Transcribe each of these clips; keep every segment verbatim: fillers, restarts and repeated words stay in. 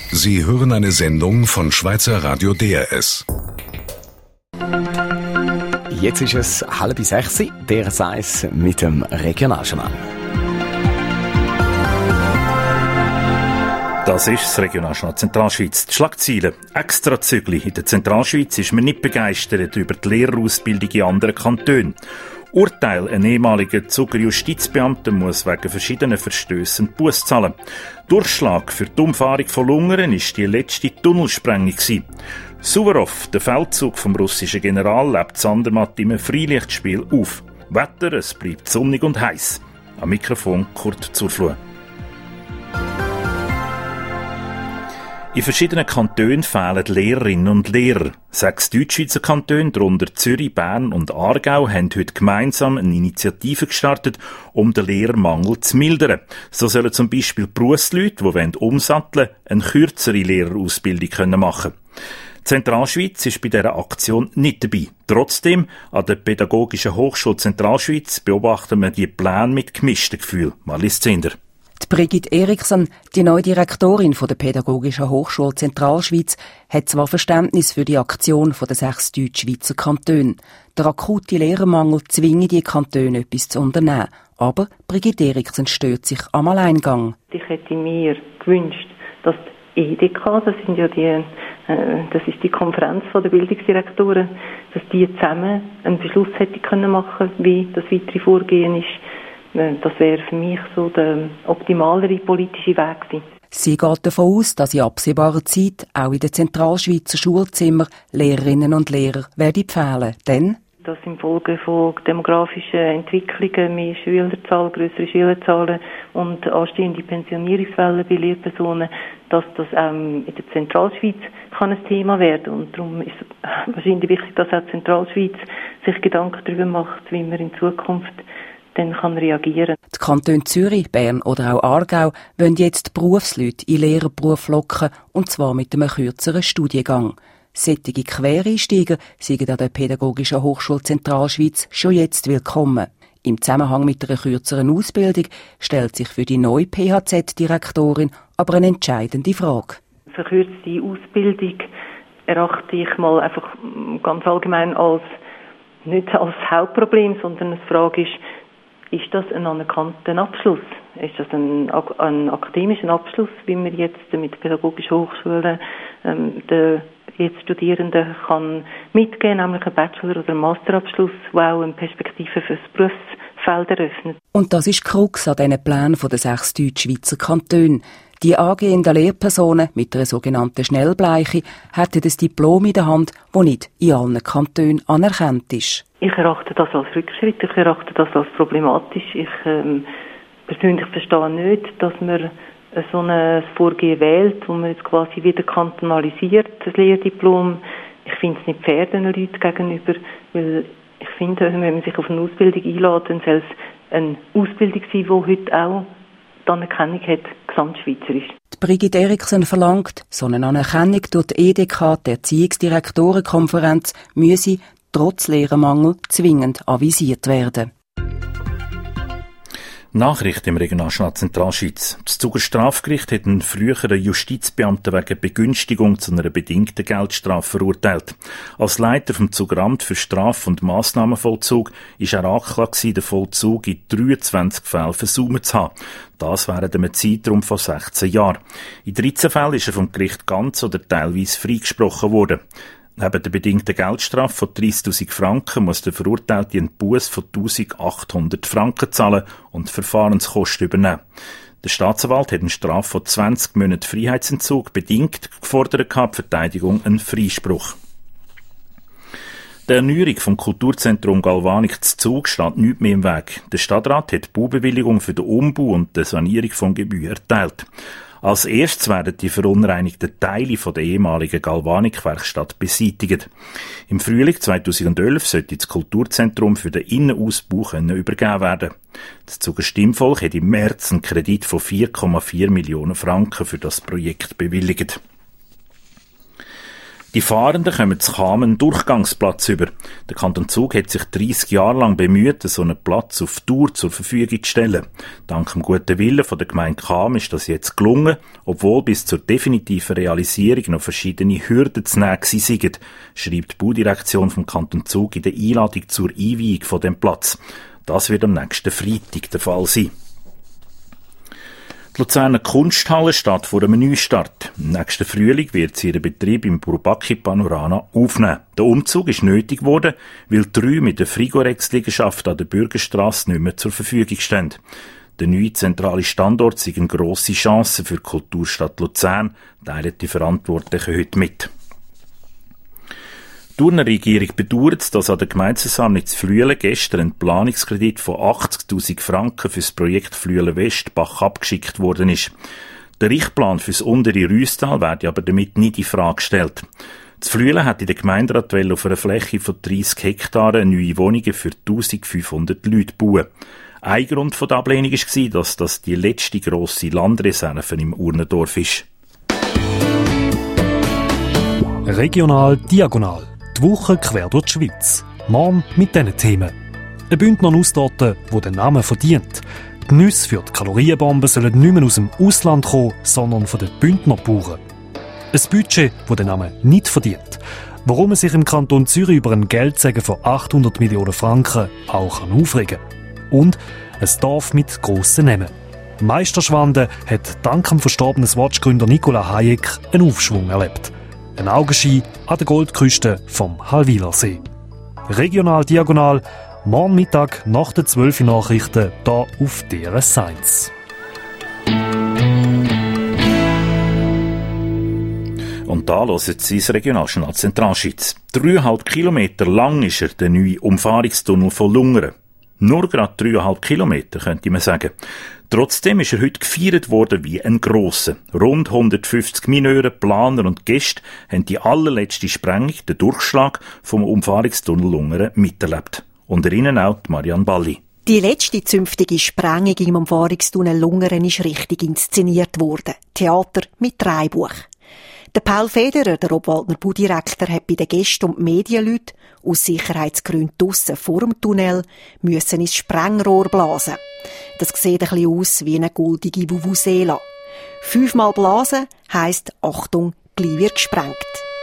Sie hören eine Sendung von Schweizer Radio D R S. Jetzt ist es halb sechs, der Seis mit dem Regionaljournal. Das ist das Regionaljournal Zentralschweiz. Die Schlagzeilen. Extrazügli. In der Zentralschweiz ist man nicht begeistert über die Lehrerausbildung in anderen Kantonen. Urteil: Ein ehemaliger Zuger Justizbeamter muss wegen verschiedenen Verstößen Buß zahlen. Durchschlag für die Umfahrung von Lungern ist die letzte Tunnelsprengung gewesen. Suvorov, der Feldzug vom russischen General, lebt Sandermatt im Freilichtspiel auf. Wetter: Es bleibt sonnig und heiß. Am Mikrofon Kurt Zurfluh. In verschiedenen Kantonen fehlen Lehrerinnen und Lehrer. Sechs Deutschschweizer Kantone, darunter Zürich, Bern und Aargau, haben heute gemeinsam eine Initiative gestartet, um den Lehrermangel zu mildern. So sollen zum Beispiel Berufsleute, die umsatteln wollen, eine kürzere Lehrerausbildung machen können. Die Zentralschweiz ist bei dieser Aktion nicht dabei. Trotzdem, an der Pädagogischen Hochschule Zentralschweiz beobachten wir die Pläne mit gemischten Gefühlen. Marlies Zinder. Die Brigitte Eriksen, die neue Direktorin der Pädagogischen Hochschule Zentralschweiz, hat zwar Verständnis für die Aktion der sechs Deutschschweizer Kantone. Der akute Lehrermangel zwinge die Kantone, etwas zu unternehmen. Aber Brigitte Eriksen stört sich am Alleingang. Ich hätte mir gewünscht, dass die E D K, das sind ja die, äh, das ist die Konferenz der Bildungsdirektoren, dass die zusammen einen Beschluss hätte können machen, wie das weitere Vorgehen ist. Das wäre für mich so der optimalere politische Weg gewesen. Sie geht davon aus, dass in absehbarer Zeit auch in den Zentralschweizer Schulzimmern Lehrerinnen und Lehrer werden fehlen. Denn dass infolge von demografischen Entwicklungen, mehr Schülerzahl, grössere Schülerzahlen und anstehende Pensionierungswellen bei Lehrpersonen, dass das auch in der Zentralschweiz kann ein Thema werden. Und darum ist es wahrscheinlich wichtig, dass auch die Zentralschweiz sich Gedanken darüber macht, wie man in Zukunft dann kann reagieren. Die Kantone Zürich, Bern oder auch Aargau wollen jetzt Berufsleute in Lehrerberuf locken, und zwar mit einem kürzeren Studiengang. Solche Quereinsteiger sind an der Pädagogischen Hochschule Zentralschweiz schon jetzt willkommen. Im Zusammenhang mit einer kürzeren Ausbildung stellt sich für die neue P H Z-Direktorin aber eine entscheidende Frage. Verkürzte Ausbildung erachte ich mal einfach ganz allgemein als nicht als Hauptproblem, sondern eine Frage ist, ist das ein anerkannter Abschluss? Ist das ein, ein akademischer Abschluss, wie man jetzt mit pädagogischen Hochschulen ähm, den jetzt Studierenden kann mitgehen, nämlich ein Bachelor- oder ein Masterabschluss, der auch eine Perspektive für das Berufsfeld eröffnet. Und das ist die Krux an diesen Plänen der sechs Deutschschweizer Kantone. Die angehenden Lehrpersonen mit einer sogenannten Schnellbleiche hätten ein Diplom in der Hand, das nicht in allen Kantonen anerkannt ist. Ich erachte das als Rückschritt, ich erachte das als problematisch. Ich ähm, persönlich verstehe nicht, dass man so ein Vorgehen wählt, wo man jetzt quasi wieder kantonalisiert, das Lehrdiplom. Ich finde es nicht fair den Leuten gegenüber, weil ich finde, wenn man sich auf eine Ausbildung einlädt, dann soll es eine Ausbildung sein, die heute auch die Anerkennung hat, gesamtschweizerisch. Die Brigitte Eriksen verlangt, so eine Anerkennung durch die E D K, die Erziehungsdirektorenkonferenz, müsse trotz Lehrermangel zwingend avisiert werden. Nachricht im Regionaljournal Zentralschweiz. Das Zuger Strafgericht hat einen früheren Justizbeamten wegen Begünstigung zu einer bedingten Geldstrafe verurteilt. Als Leiter vom Zugeramt für Straf- und Massnahmenvollzug ist er angeklagt, den Vollzug in dreiundzwanzig Fällen versäumt zu haben. Das während einem Zeitraum von sechzehn Jahren. In dreizehn Fällen ist er vom Gericht ganz oder teilweise freigesprochen worden. Neben der bedingten Geldstrafe von dreissigtausend Franken muss der Verurteilte einen Buß von eintausendachthundert Franken zahlen und Verfahrenskosten übernehmen. Der Staatsanwalt hat eine Strafe von zwanzig Monaten Freiheitsentzug bedingt gefordert, die Verteidigung einen Freispruch. Der Erneuerung vom Kulturzentrum Galvanik zu Zug steht nichts mehr im Weg. Der Stadtrat hat die Baubewilligung für den Umbau und die Sanierung von Gebäuden erteilt. Als erstes werden die verunreinigten Teile von der ehemaligen Galvanik-Werkstatt beseitigt. Im Frühling zweitausendelf sollte das Kulturzentrum für den Innenausbau können übergeben werden. Das Zuger Stimmvolk hat im März einen Kredit von vier Komma vier Millionen Franken für das Projekt bewilligt. Die Fahrenden kommen zu Cham einen Durchgangsplatz über. Der Kanton Zug hat sich dreissig Jahre lang bemüht, so einen Platz auf Dauer zur Verfügung zu stellen. Dank dem guten Willen von der Gemeinde Cham ist das jetzt gelungen, obwohl bis zur definitiven Realisierung noch verschiedene Hürden zu nehmen sind, schreibt die Baudirektion vom Kanton Zug in der Einladung zur Einweihung von dem Platz. Das wird am nächsten Freitag der Fall sein. Die Luzerner Kunsthalle steht vor einem Neustart. Im nächsten Frühling wird sie ihren Betrieb im Bourbaki Panorama aufnehmen. Der Umzug ist nötig geworden, weil drei mit der Frigorex-Liegenschaft an der Bürgerstrasse nicht mehr zur Verfügung stehen. Der neue zentrale Standort sei eine grosse Chance für die Kulturstadt Luzern, teilen die Verantwortlichen heute mit. Die Thuner Regierung bedauert, dass an der Gemeindeversammlung zu Flüelen gestern ein Planungskredit von achtzigtausend Franken für das Projekt Flüelen West Bach abgeschickt worden ist. Der Richtplan für das untere Rüstal werde aber damit nicht in Frage gestellt. Zu Flüelen hat der Gemeinderat auf einer Fläche von dreissig Hektaren neue Wohnungen für eintausendfünfhundert Leute bauen. Ein Grund der Ablehnung war, dass das die letzte grosse Landreserve im Urnendorf ist. Regional diagonal. Die Woche quer durch die Schweiz. Morgen mit diesen Themen. Ein Bündner Nusstorte, die den Namen verdient. Die Nüsse für die Kalorienbomben sollen nicht mehr aus dem Ausland kommen, sondern von den Bündner Bauern. Ein Budget, das den Namen nicht verdient. Warum man sich im Kanton Zürich über einen Geldsegen von achthundert Millionen Franken auch aufregen kann. Und ein Dorf mit grossen Namen. Meisterschwanden hat dank dem verstorbenen Swatch-Gründer Nicolas Hayek einen Aufschwung erlebt. Ein Augenschein an der Goldküste vom Hallwilersee. Regional diagonal, morgen Mittag nach den zwölf Nachrichten hier auf D R S eins. Und da hören Sie das Regionaljournal Zentralschweiz. Dreieinhalb Kilometer lang ist er, der neue Umfahrungstunnel von Lungern. Nur gerade dreieinhalb Kilometer, könnte man sagen. Trotzdem ist er heute gefeiert worden wie ein grosser. Rund hundertfünfzig Mineure, Planer und Gäste haben die allerletzte Sprengung, den Durchschlag vom Umfahrungstunnel Lungern, miterlebt. Unter ihnen auch Marianne Balli. Die letzte zünftige Sprengung im Umfahrungstunnel Lungern ist richtig inszeniert worden. Theater mit Drehbuch. Der Paul Federer, der Obwaldner Baudirektor, hat bei den Gästen und Medienleuten aus Sicherheitsgründen draussen vor dem Tunnel müssen ins Sprengrohr blasen. Das sieht ein bisschen aus wie eine goldige Vuvuzela. Fünfmal blasen heisst, Achtung, gleich wird gesprengt.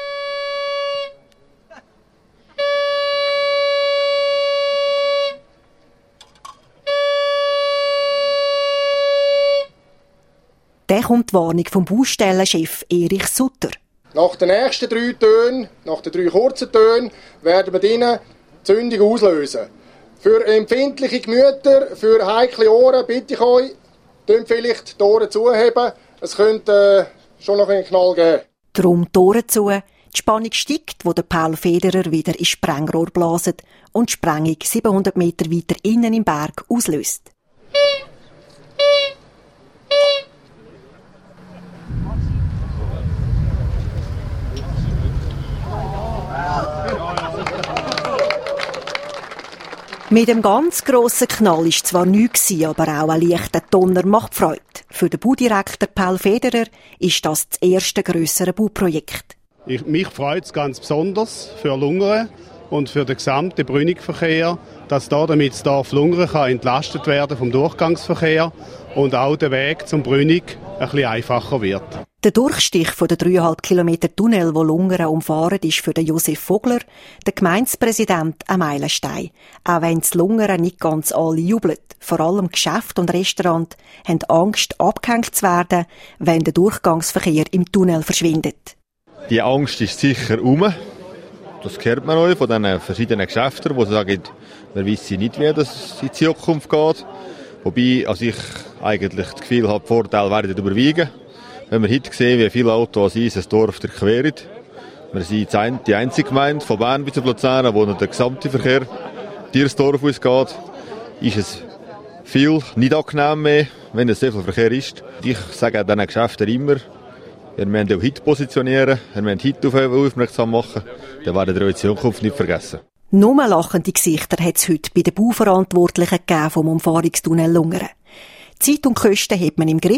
Dann kommt die Warnung vom Baustellenchef Erich Sutter. Nach den nächsten drei Tönen, nach den drei kurzen Tönen, werden wir drinnen die Zündung auslösen. Für empfindliche Gemüter, für heikle Ohren bitte ich euch, könnt vielleicht die Ohren zuheben. Es könnte äh, schon noch einen Knall geben. Darum die Ohren zu. Die Spannung steigt, wo der Paul Federer wieder ins Sprengrohr blaset und die Sprengung siebenhundert Meter weiter innen im Berg auslöst. Mit dem ganz grossen Knall war zwar nichts, aber auch ein leichter Donner macht Freude. Für den Baudirektor Paul Federer ist das das erste grössere Bauprojekt. Ich, mich freut es ganz besonders für Lungern und für den gesamten Brünnigverkehr, dass da damit das Dorf Lungern kann entlastet werden vom Durchgangsverkehr und auch der Weg zum Brünnig ein bisschen einfacher wird. Der Durchstich von der dreieinhalb Kilometer Tunnel, wo Lungern umfahren, ist für den Josef Vogler, der Gemeindepräsident, ein Meilenstein. Auch wenn es Lungern nicht ganz alle jubeln. Vor allem Geschäfte und Restaurants haben Angst, abgehängt zu werden, wenn der Durchgangsverkehr im Tunnel verschwindet. Die Angst ist sicher um. Das hört man auch von den verschiedenen Geschäften, die sagen, man weiss nicht, wie das in die Zukunft geht. Wobei also ich eigentlich das Gefühl habe, die Vorteile werden überwiegen. Wenn wir heute sehen, wie viele Autos unser Dorf durchqueren. Wir sind die einzige Gemeinde von Bern bis zu Luzern, wo noch der gesamte Verkehr durch das Dorf ausgeht, ist es viel nicht angenehm mehr, wenn es sehr viel Verkehr ist. Ich sage diesen Geschäften immer, wir müssen auch heute positionieren, wir müssen heute auf aufmerksam machen, dann werden wir in Zukunft nicht vergessen. Nur lachende Gesichter hat es heute bei den Bauverantwortlichen gegeben vom Umfahrungstunnel Lungern. Zeit und Kosten hat man im Griff.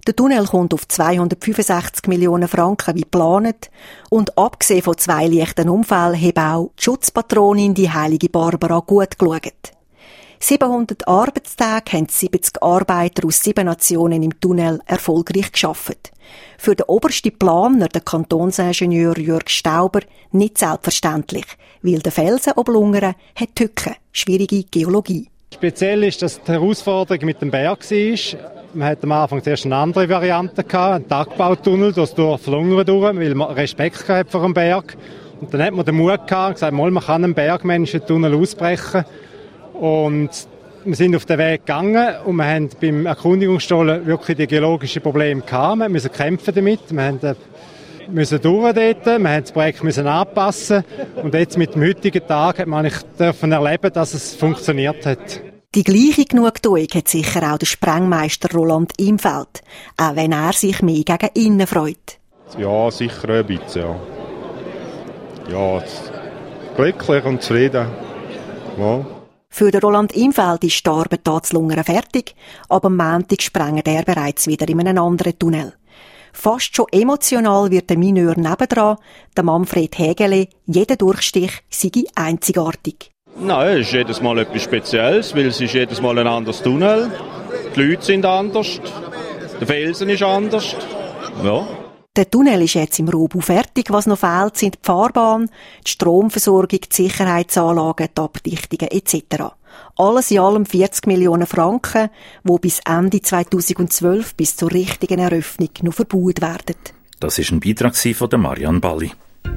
Der Tunnel kommt auf zweihundertfünfundsechzig Millionen Franken wie geplant. Und abgesehen von zwei leichten Unfällen haben auch die Schutzpatronin, die heilige Barbara, gut geschaut. siebenhundert Arbeitstage haben siebzig Arbeiter aus sieben Nationen im Tunnel erfolgreich geschafft. Für den obersten Planer, den Kantonsingenieur Jörg Stauber, nicht selbstverständlich, weil der Felsen ob Lungern hat Tücken, schwierige Geologie. Speziell ist, dass die Herausforderung mit dem Berg war. Man hatte am Anfang zuerst eine andere Variante gehabt, einen Tagbautunnel durch Lungern durch, weil man Respekt hatte vor dem Berg. Und dann hat man den Mut gehabt und gesagt, man kann einen Bergmenschen-Tunnel ausbrechen. Und wir sind auf den Weg gegangen und wir haben beim Erkundigungsstollen wirklich die geologischen Probleme gehabt. Wir mussten kämpfen damit. Wir mussten durch dort, wir mussten das Projekt anpassen. Und jetzt mit dem heutigen Tag hat man erleben, dass es funktioniert hat. Die gleiche Genugtuung hat sicher auch der Sprengmeister Roland Imfeld, auch wenn er sich mehr gegen innen freut. Ja, sicher ein bisschen, ja. Ja, glücklich und zufrieden. Ja. Für den Roland Imfeld ist die Arbeit hier zu Lungern fertig, aber am Montag sprengt er bereits wieder in einem anderen Tunnel. Fast schon emotional wird der Mineur nebendran, der Manfred Hägele, jeder Durchstich sei einzigartig. Nein, es ist jedes Mal etwas Spezielles, weil es ist jedes Mal ein anderes Tunnel. Die Leute sind anders, der Felsen ist anders. Ja. Der Tunnel ist jetzt im Rohbau fertig. Was noch fehlt, sind die Fahrbahn, die Stromversorgung, die Sicherheitsanlagen, die Abdichtungen et cetera. Alles in allem vierzig Millionen Franken, die bis Ende zweitausendzwölf bis zur richtigen Eröffnung noch verbaut werden. Das ist ein Beitrag von Marianne Balli.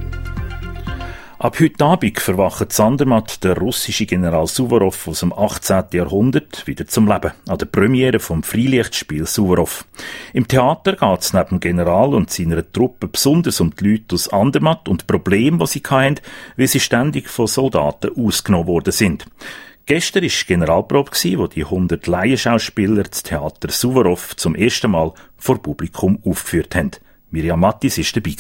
Ab heute Abend verwacht Sandermatt der russische General Suworow aus dem achtzehnten Jahrhundert wieder zum Leben, an der Premiere vom Freilichtspiel Suworow. Im Theater geht es neben dem General und seiner Truppe besonders um die Leute aus Andermatt und die Probleme, die sie hatten, weil sie ständig von Soldaten ausgenommen worden sind. Gestern war Generalprobe, wo die hundert Laienschauspieler das Theater Suworow zum ersten Mal vor Publikum aufgeführt haben. Miriam Mattis war dabei.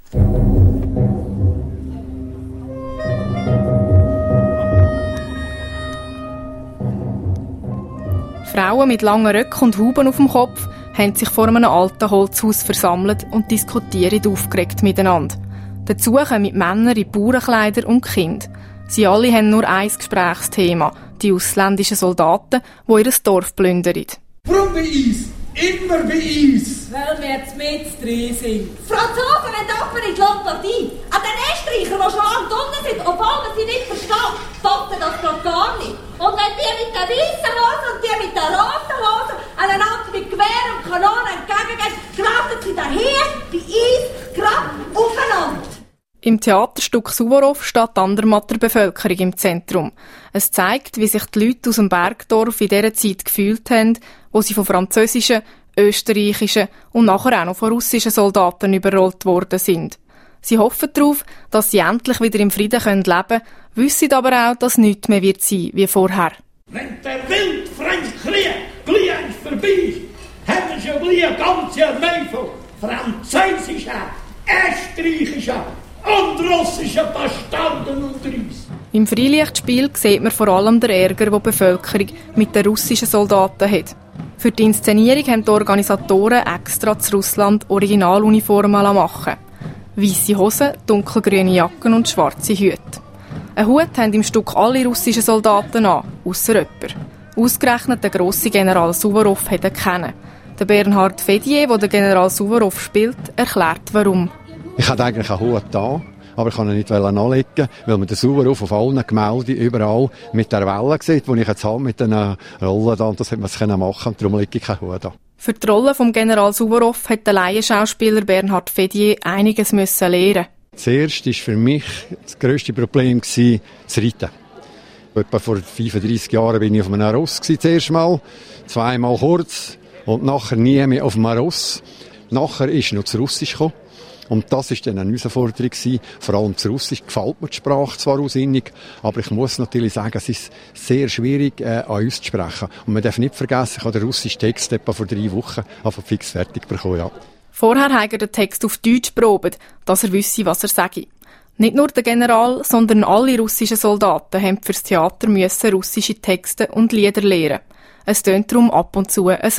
Frauen mit langen Röcken und Huben auf dem Kopf haben sich vor einem alten Holzhaus versammelt und diskutieren aufgeregt miteinander. Dazu kommen Männer in Bauernkleider und Kinder. Sie alle haben nur ein Gesprächsthema, die ausländischen Soldaten, die ihr Dorf plündern. Warum bei uns? Immer bei uns! Weil wir jetzt mit drin sind. Franzosen wollen aber in die Lombardie. An den Österreichern, die schon am Tunnel sind, obwohl sie nicht verstehen, taugt das doch gar nicht. Und wenn die mit den weißen Hosen und die mit den roten Hosen einander mit Gewehr und Kanonen entgegengehen, geraten sie daher bei uns gerade aufeinander. Im Theaterstück Suworow steht die Andermatter Bevölkerung im Zentrum. Es zeigt, wie sich die Leute aus dem Bergdorf in dieser Zeit gefühlt haben, wo sie von französischen, österreichischen und nachher auch noch von russischen Soldaten überrollt worden sind. Sie hoffen darauf, dass sie endlich wieder im Frieden leben können, wissen aber auch, dass nichts mehr wird sein wie vorher. Wenn der wildfremde Krieg gleich vorbei ist, haben wir schon gleich eine ganze Armee von französischen, österreichischen und russischen Bastarden unter uns. Im Freilichtspiel sieht man vor allem den Ärger, den die Bevölkerung mit den russischen Soldaten hat. Für die Inszenierung haben die Organisatoren extra zu Russland Originaluniformen machen. Weisse Hosen, dunkelgrüne Jacken und schwarze Hüte. Einen Hut haben im Stück alle russischen Soldaten an, ausser jemand. Ausgerechnet der grosse General Suworow hat er kennen. Der Bernhard Fedier, der den General Suworow spielt, erklärt warum. Ich hatte eigentlich einen Hut da, aber ich konnte ihn nicht anlegen, weil man den Suworow auf allen Gemälden überall mit der Welle sieht, die ich jetzt habe, mit den Rollen da, und das hätte man es machen, und darum lege ich keinen Hut da. Für die Rolle vom General Suworow hat der Laienschauspieler Bernhard Fedier einiges müssen lernen. Zuerst war für mich das grösste Problem das Reiten. Etwa vor fünfunddreissig Jahren bin ich auf einem Ross das erste Mal, zweimal kurz und nachher nie mehr auf einem Ross. Nachher ist noch das Russisch gekommen. Und das war dann eine Herausforderung. Vor allem das Russisch gefällt mir die Sprache zwar ausinnig, aber ich muss natürlich sagen, es ist sehr schwierig, äh, an uns zu sprechen. Und man darf nicht vergessen, ich habe den russischen Text etwa vor drei Wochen einfach fix fertig bekommen. Ja. Vorher hat er den Text auf Deutsch probiert, dass er wisse, was er sage. Nicht nur der General, sondern alle russischen Soldaten haben fürs Theater müssen russische Texte und Lieder lernen. Es tönt darum ab und zu so.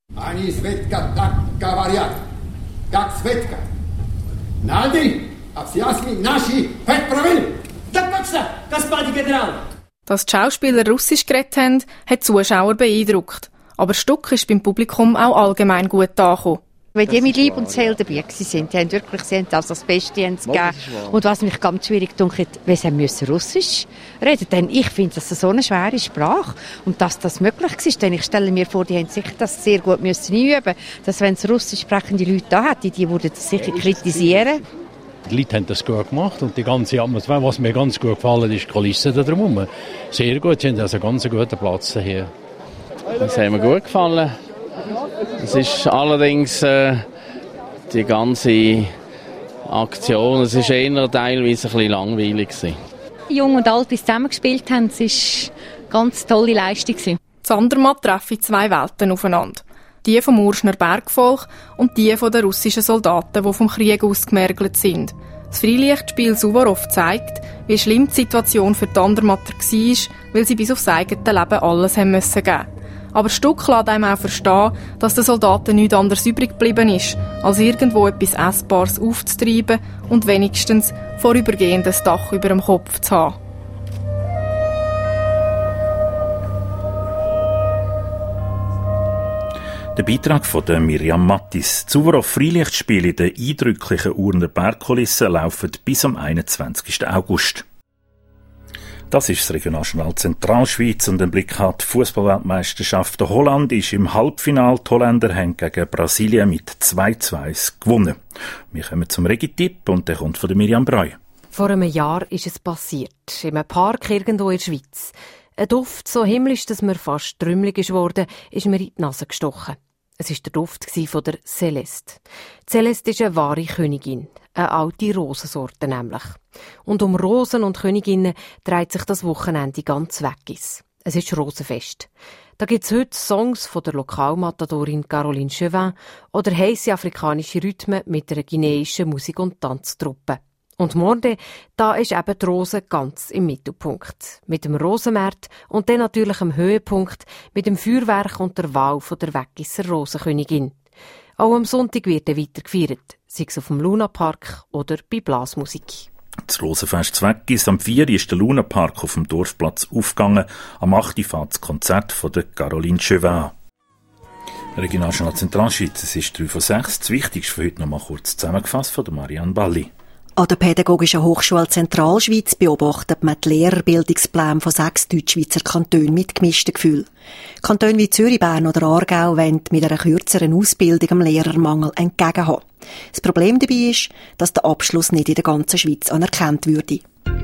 Ani Svetka tak говорят, как Светка. Naldi, обсъясни наши пет правил. Так точно, господин генерал. Dass die Schauspieler Russisch geredet haben, hat die Zuschauer beeindruckt. Aber das Stück ist beim Publikum auch allgemein gut angekommen. Wenn die mit Lieb und Seele dabei waren, die haben wirklich sie haben also das Beste gegeben. Und was mich ganz schwierig dunkelt, wenn sie müssen Russisch reden, denn ich finde, das ist so eine schwere Sprache. Und dass das möglich ist, denn ich stelle mir vor, die haben sicher das sehr gut müssen üben, dass wenn es russisch sprechende Leute da hätten, die würden das sicher kritisieren. Die Leute haben das gut gemacht und die ganze Atmosphäre, was mir ganz gut gefallen ist, die Kulisse da drumherum. Sehr gut, sie haben also einen ganz guten Platz hier. Das hat mir gut gefallen. Es ist allerdings äh, die ganze Aktion, es ist eher teilweise ein bisschen langweilig gewesen. Jung und alt, die zusammengespielt haben, es war eine ganz tolle Leistung. Zandermatt treffen zwei Welten aufeinander. Die vom Urschner Bergvolk und die von den russischen Soldaten, die vom Krieg ausgemergelt sind. Das Freilichtspiel Suvorov zeigt, wie schlimm die Situation für die Andermatter war, weil sie bis aufs eigene Leben alles haben müssen geben. Aber das Stück lässt einem auch verstehen, dass den Soldaten nichts anderes übrig geblieben ist, als irgendwo etwas Essbares aufzutreiben und wenigstens vorübergehend ein Dach über dem Kopf zu haben. Der Beitrag von der Miriam Mattis. Suvorov Freilichtspiele in der eindrücklichen Urner Bergkulisse laufen bis am einundzwanzigsten August. Das ist das Regionaljournal Zentralschweiz und ein Blick hat die Fußballweltmeisterschaft. Holland ist im Halbfinale. Die Holländer haben gegen Brasilien mit zwei zu zwei gewonnen. Wir kommen zum Regi-Tipp und der kommt von der Miriam Breu. Vor einem Jahr ist es passiert. In einem Park irgendwo in der Schweiz. Ein Duft so himmlisch, dass mir fast trümmelig ist worden, ist mir in die Nase gestochen. Es war der Duft von der Celeste. Celeste ist eine wahre Königin, eine alte Rosensorte nämlich. Und um Rosen und Königinnen dreht sich das Wochenende ganz Weggis. Es ist Rosenfest. Da gibt es heute Songs von der Lokalmatadorin Caroline Chauvin oder heisse afrikanische Rhythmen mit einer guineischen Musik- und Tanztruppe. Und morgen, da ist eben die Rose ganz im Mittelpunkt. Mit dem Rosenmarkt und dann natürlich am Höhepunkt mit dem Feuerwerk und der Wahl von der Weggisser Rosenkönigin. Auch am Sonntag wird er weiter gefeiert, sei es auf dem Lunapark oder bei Blasmusik. Das Rosenfest zu Weggis. Am vier ist der Lunapark auf dem Dorfplatz aufgegangen. Am acht fährt das Konzert von der Caroline Chauvin. Regionaljournal Zentralschweiz, es ist drei von sechs. Das Wichtigste für heute noch mal kurz zusammengefasst von der Marianne Balli. An der Pädagogischen Hochschule Zentralschweiz beobachtet man die Lehrerbildungspläne von sechs Deutschschweizer Kantonen mit gemischten Gefühlen. Kantone wie Zürich, Bern oder Aargau wollen mit einer kürzeren Ausbildung dem Lehrermangel entgegenhaben. Das Problem dabei ist, dass der Abschluss nicht in der ganzen Schweiz anerkannt würde.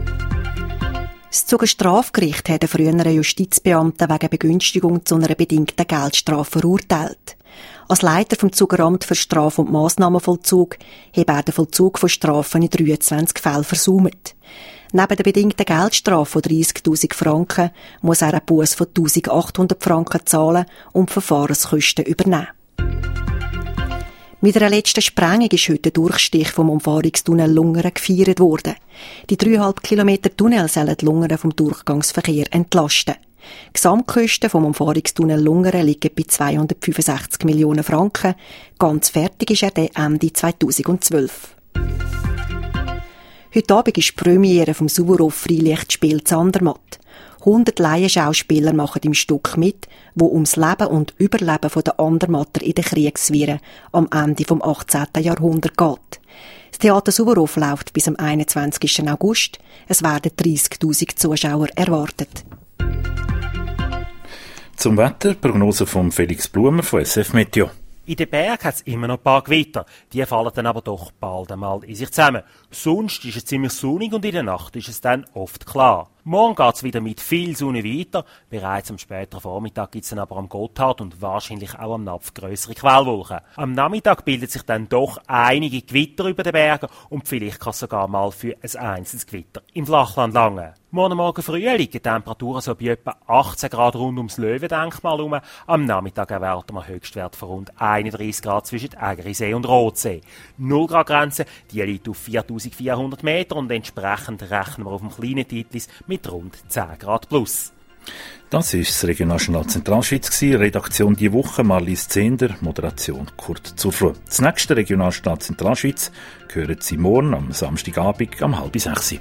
Das Zuger Strafgericht hat einen früheren Justizbeamten wegen Begünstigung zu einer bedingten Geldstrafe verurteilt. Als Leiter vom Zugeramt für Straf- und Massnahmenvollzug hat er den Vollzug von Strafen in dreiundzwanzig Fällen versäumt. Neben der bedingten Geldstrafe von dreissigtausend Franken muss er einen Buss von eintausendachthundert Franken zahlen und die Verfahrenskosten übernehmen. Mit einer letzten Sprengung ist heute der Durchstich vom Umfahrungstunnel Lungern gefeiert worden. Die dreieinhalb Kilometer Tunnel sollen die Lungern vom Durchgangsverkehr entlasten. Die Gesamtkosten vom Umfahrungstunnel Lungern liegen bei zweihundertfünfundsechzig Millionen Franken. Ganz fertig ist er dann Ende zweitausendzwölf. Heute Abend ist die Premiere vom Suvorov Freilichtspiel Zandermatt. hundert Laienschauspieler machen im Stück mit, wo ums Leben und Überleben der Andermatter in den Kriegswirren am Ende des achtzehnten Jahrhunderts geht. Das Theater Suvorov läuft bis am einundzwanzigsten August. Es werden dreißigtausend Zuschauer erwartet. Zum Wetter, Prognose von Felix Blumer von S F Meteo. In den Bergen hat es immer noch ein paar Gewitter. Die fallen dann aber doch bald einmal in sich zusammen. Sonst ist es ziemlich sonnig und in der Nacht ist es dann oft klar. Morgen geht es wieder mit viel Sonne weiter. Bereits am späteren Vormittag gibt es dann aber am Gotthard und wahrscheinlich auch am Napf grössere Quellwolken. Am Nachmittag bildet sich dann doch einige Gewitter über den Bergen und vielleicht kann es sogar mal für ein einzelnes Gewitter im Flachland langen. Morgen Morgen früh liegen die Temperaturen so bei etwa achtzehn Grad rund ums Löwendenkmal herum. Am Nachmittag erwarten wir Höchstwert von rund einunddreissig Grad zwischen Ägerisee und Rotsee. null Grad Grenze, die liegt auf viertausendvierhundert Meter und entsprechend rechnen wir auf dem kleinen Titlis mit rund zehn Grad plus. Das ist das Regionaljournal Zentralschweiz. Redaktion die Woche Marlies Zehnder, Moderation Kurt Zuffer. Das nächste Regionaljournal Zentralschweiz hören Sie morgen am Samstagabend um halb sechs.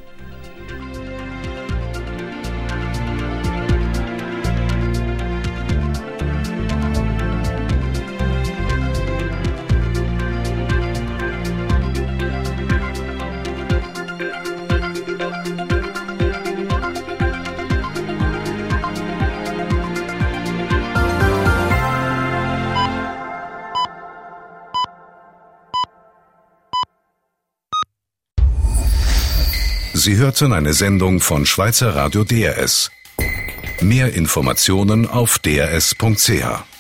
Sie hörten eine Sendung von Schweizer Radio D R S. Mehr Informationen auf d r s punkt c h.